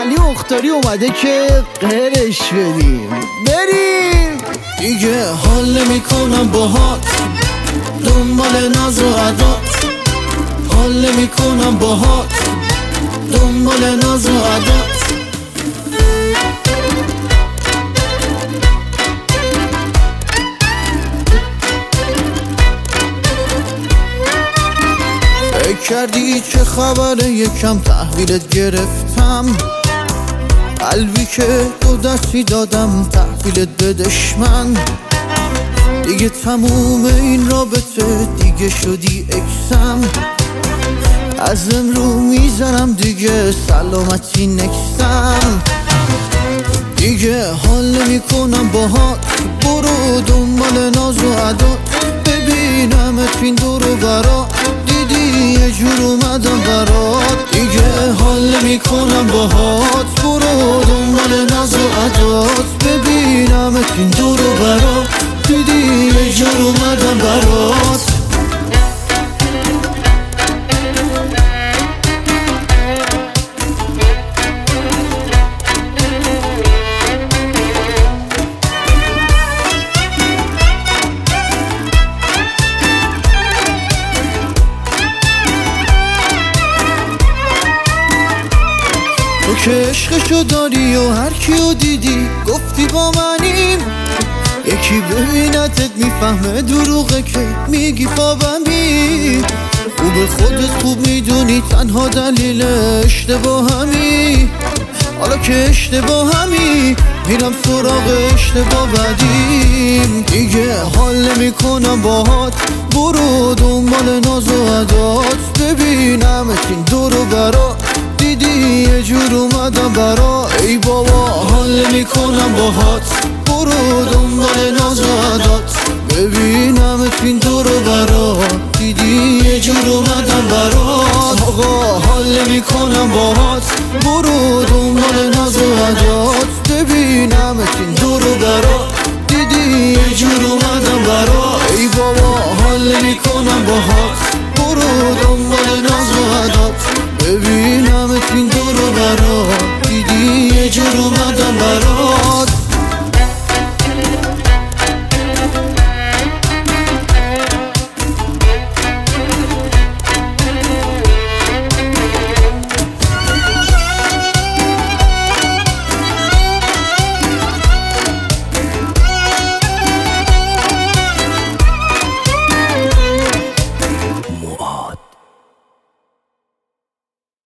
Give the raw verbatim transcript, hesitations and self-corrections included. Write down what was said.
علی مختاری اومده که قهرش بدیم. بریم دیگه حال نمی کنم باهات، دنبال ناز و عدات. حال نمی کنم باهات، دنبال ناز و عدات. فکر کردی چه خبره یکم تحویلت گرفتم، قلبی که دو دستی دادم تحویلت به دشمن. دیگه تموم این رابطه، دیگه شدی اکسم. از امرو میزنم دیگه سلامتی نکسم. دیگه حال نمی کنم باهات، برو دنبال ناز و عدات. ببینمت این دور و برات، دیدی یه جور اومدم برات. دیگه حال نمی کنم باهات، برو دنبال ناز و عدات. ببینمت این دور و برات، دیدی یه جور اومدم برات. تو که عشقشو داری و هر کیو دیدی گفتی با منیم. یکی ببینتت میفهمه دروغه که میگی فابمی. خوب خودت خوب میدونی تنها دلیل اشتباهمی. حالا که اشتباهمی میرم سراغ اشتباه بعدیم. دیگه حال نمی کنم باهات، برو دنبال ناز و عدات. ببینمت این دور و برات، دیدی یه جور اومدم برا. ای بابا حال نمی کنم باهات، برو دنبال ناز و عدات. ببینمت این دور و برا، دیدی یه جور اومدم برات. آقا حال نمی کنم باهات، برو دنبال ناز و عدات. ببینمت این دور و برا، دیدی یه جور اومدم برات. ای بابا حال نمی کنم باهات، برو دنبال ناز و عدات.